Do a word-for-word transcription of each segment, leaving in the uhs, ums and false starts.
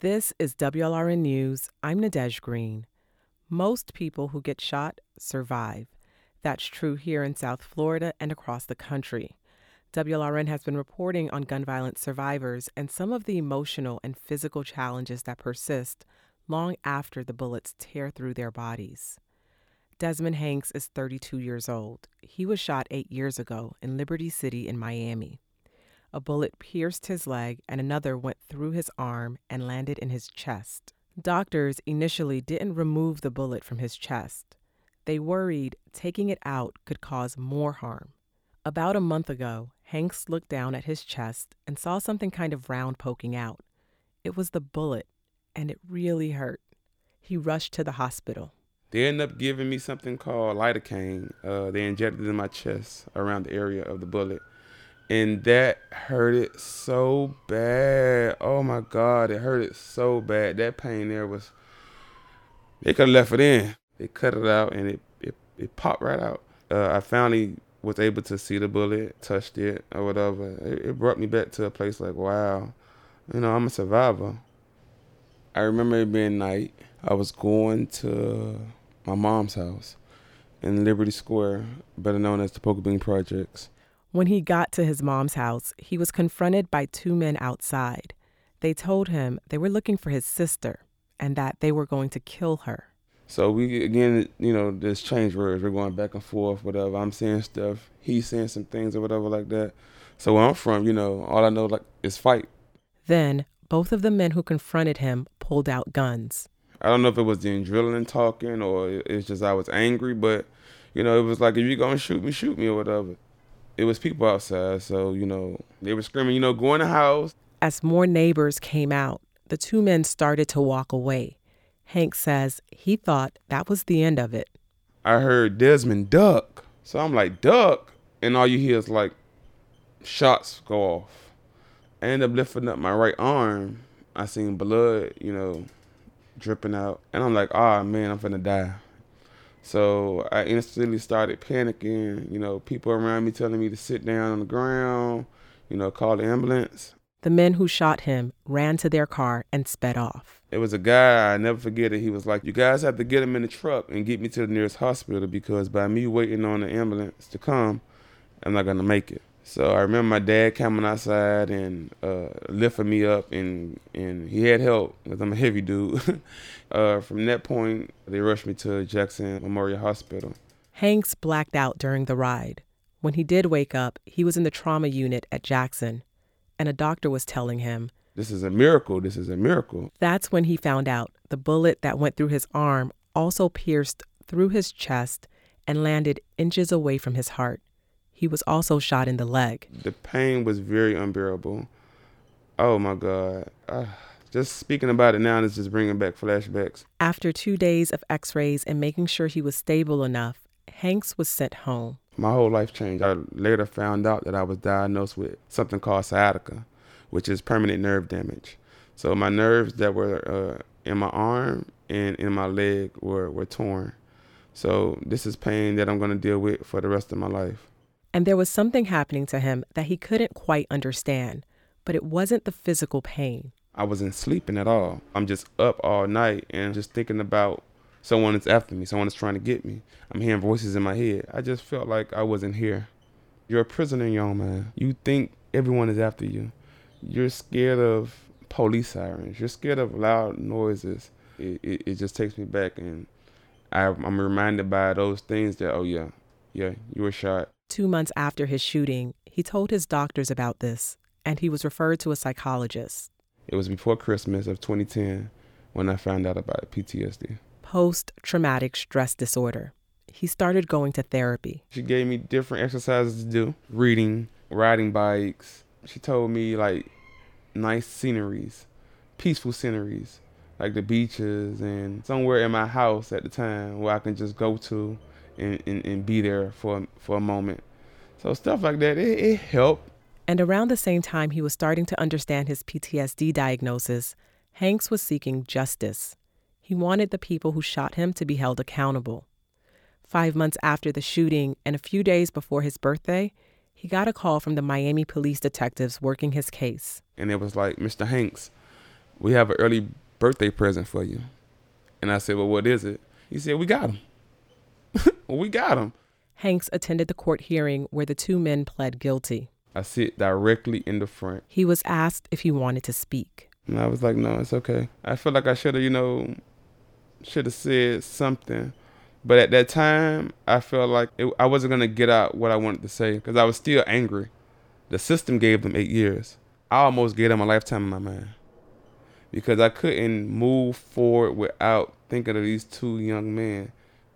This is W L R N News. I'm Nadege Green. Most people who get shot survive. That's true here in South Florida and across the country. W L R N has been reporting on gun violence survivors and some of the emotional and physical challenges that persist long after the bullets tear through their bodies. Desmond Hanks is thirty-two years old. He was shot eight years ago in Liberty City in Miami. A bullet pierced his leg and another went through his arm and landed in his chest. Doctors initially didn't remove the bullet from his chest. They worried taking it out could cause more harm. About a month ago, Hanks looked down at his chest and saw something kind of round poking out. It was the bullet, and it really hurt. He rushed to the hospital. They ended up giving me something called lidocaine. Uh, they injected it in my chest around the area of the bullet. And that hurted so bad. Oh, my God, it hurted so bad. That pain there was, they could have left it in. They cut it out, and it, it, it popped right out. Uh, I finally was able to see the bullet, touched it, or whatever. It, it brought me back to a place like, wow, you know, I'm a survivor. I remember it being night. I was going to my mom's house in Liberty Square, better known as the Poker Bean Projects. When he got to his mom's house, he was confronted by two men outside. They told him they were looking for his sister and that they were going to kill her. So we, again, you know, there's change words. We're going back and forth, whatever. I'm saying stuff. He's saying some things or whatever like that. So where I'm from, you know, all I know like is fight. Then both of the men who confronted him pulled out guns. I don't know if it was the adrenaline talking or it's just I was angry, but, you know, it was like, if you're going to shoot me, shoot me or whatever. It was people outside, so, you know, they were screaming, you know, go in the house. As more neighbors came out, the two men started to walk away. Hank says he thought that was the end of it. I heard Desmond duck. So I'm like, duck? And all you hear is like shots go off. I ended up lifting up my right arm. I seen blood, you know, dripping out. And I'm like, ah, oh, man, I'm finna die. So I instantly started panicking, you know, people around me telling me to sit down on the ground, you know, call the ambulance. The men who shot him ran to their car and sped off. It was a guy, I never forget it. He was like, you guys have to get him in the truck and get me to the nearest hospital because by me waiting on the ambulance to come, I'm not going to make it. So I remember my dad coming outside and uh, lifting me up, and, and he had help because I'm a heavy dude. uh, from that point, they rushed me to Jackson Memorial Hospital. Hanks blacked out during the ride. When he did wake up, he was in the trauma unit at Jackson, and a doctor was telling him, this is a miracle, this is a miracle. That's when he found out the bullet that went through his arm also pierced through his chest and landed inches away from his heart. He was also shot in the leg. The pain was very unbearable. Oh, my God. Uh, just speaking about it now is just bringing back flashbacks. After two days of x-rays and making sure he was stable enough, Hanks was sent home. My whole life changed. I later found out that I was diagnosed with something called sciatica, which is permanent nerve damage. So my nerves that were uh, in my arm and in my leg were, were torn. So this is pain that I'm going to deal with for the rest of my life. And there was something happening to him that he couldn't quite understand, but it wasn't the physical pain. I wasn't sleeping at all. I'm just up all night and just thinking about someone is after me, someone is trying to get me. I'm hearing voices in my head. I just felt like I wasn't here. You're a prisoner in your own mind. You think everyone is after you. You're scared of police sirens. You're scared of loud noises. It, it, it just takes me back, and I, I'm reminded by those things that, oh, yeah, yeah, you were shot. Two months after his shooting, he told his doctors about this, and he was referred to a psychologist. It was before Christmas of twenty ten when I found out about P T S D. Post-traumatic stress disorder. He started going to therapy. She gave me different exercises to do, reading, riding bikes. She told me, like, nice sceneries, peaceful sceneries, like the beaches and somewhere in my house at the time where I can just go to and, and, and be there for, for a moment. So stuff like that, it, it helped. And around the same time he was starting to understand his P T S D diagnosis, Hanks was seeking justice. He wanted the people who shot him to be held accountable. Five months after the shooting and a few days before his birthday, he got a call from the Miami police detectives working his case. And it was like, Mister Hanks, "We have an early birthday present for you." And I said, "Well, what is it?" He said, "We got him." Well, we got him. Hanks attended the court hearing where the two men pled guilty. I sit directly in the front. He was asked if he wanted to speak. And I was like, "No, it's okay." I feel like I should have, you know, should have said something. But at that time, I felt like it, I wasn't going to get out what I wanted to say because I was still angry. The system gave them eight years. I almost gave them a lifetime in my mind because I couldn't move forward without thinking of these two young men.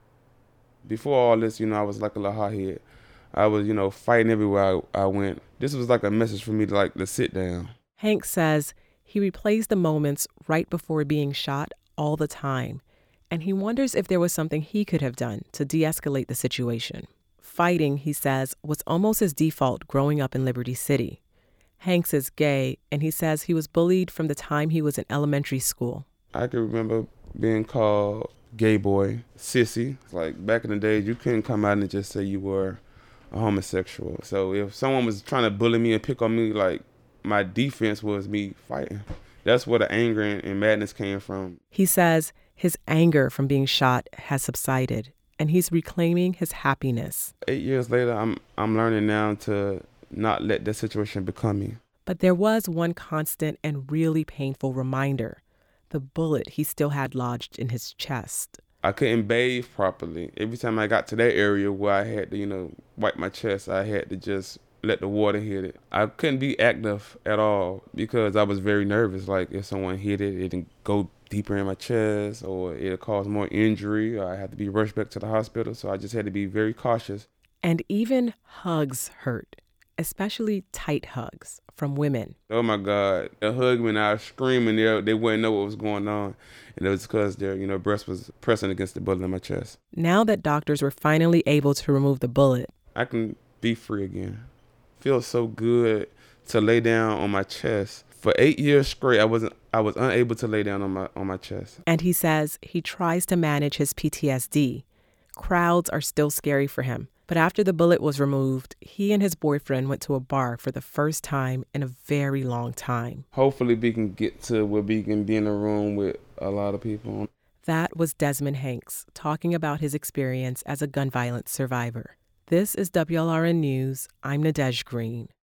Before all this, you know, I was like a little hothead. I was, you know, fighting everywhere I, I went. This was like a message for me to like to sit down. Hanks says he replays the moments right before being shot all the time, and he wonders if there was something he could have done to de-escalate the situation. Fighting, he says, was almost his default growing up in Liberty City. Hanks is gay, and he says he was bullied from the time he was in elementary school. I can remember being called gay boy, sissy. Like back in the days, you couldn't come out and just say you were a homosexual. So if someone was trying to bully me and pick on me, like my defense was me fighting. That's where the anger and madness came from. He says his anger from being shot has subsided, and he's reclaiming his happiness. Eight years later, I'm I'm learning now to not let that situation become me. But there was one constant and really painful reminder: the bullet he still had lodged in his chest. I couldn't bathe properly. Every time I got to that area where I had to, you know, wipe my chest, I had to just let the water hit it. I couldn't be active at all because I was very nervous. Like if someone hit it, it'd go deeper in my chest or it'd cause more injury or I had to be rushed back to the hospital. So I just had to be very cautious. And even hugs hurt, especially tight hugs from women. Oh my God, they hugged me and I was screaming. They, they wouldn't know what was going on. And it was because their, you know, breast was pressing against the bullet in my chest. Now that doctors were finally able to remove the bullet, I can be free again. Feels so good to lay down on my chest. For eight years straight, I wasn't I was unable to lay down on my on my chest. And he says he tries to manage his P T S D. Crowds are still scary for him. But after the bullet was removed, he and his boyfriend went to a bar for the first time in a very long time. Hopefully we can get to where we can be in a room with a lot of people. That was Desmond Hanks talking about his experience as a gun violence survivor. This is W L R N News. I'm Nadege Green.